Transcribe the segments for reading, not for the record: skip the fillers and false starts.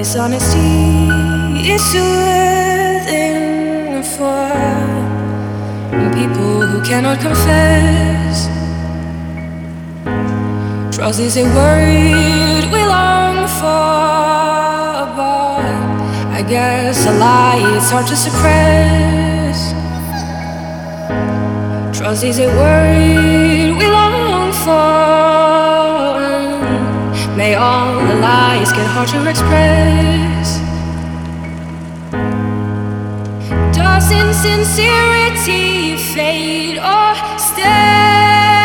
Dishonesty is soothing for people who cannot confess. Trust is a word we long for, but I guess a lie it's hard to suppress. Trust is a word we long for, and may all the lies get hard to express. Does insincerity fade or stay?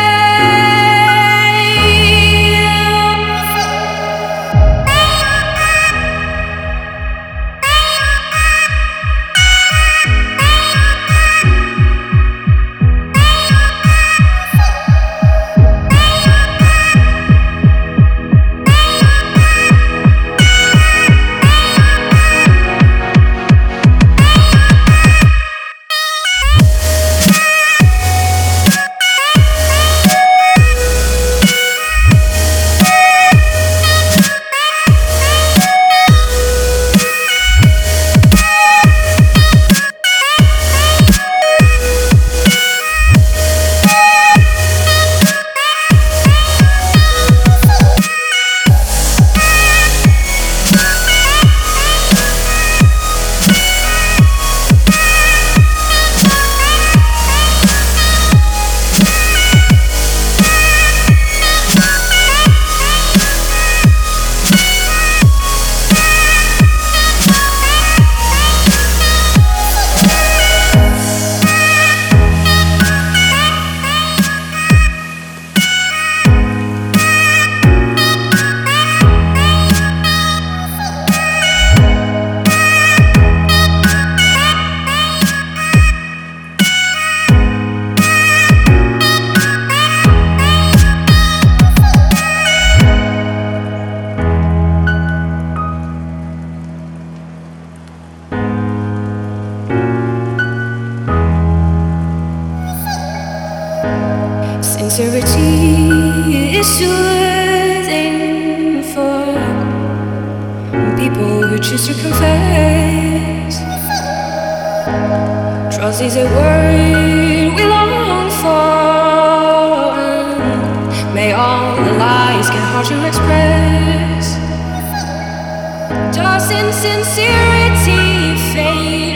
Sincerity is soothing for people who choose to confess. Trust is a word we long for, and may all the lies get hard to express. Does insincerity fade?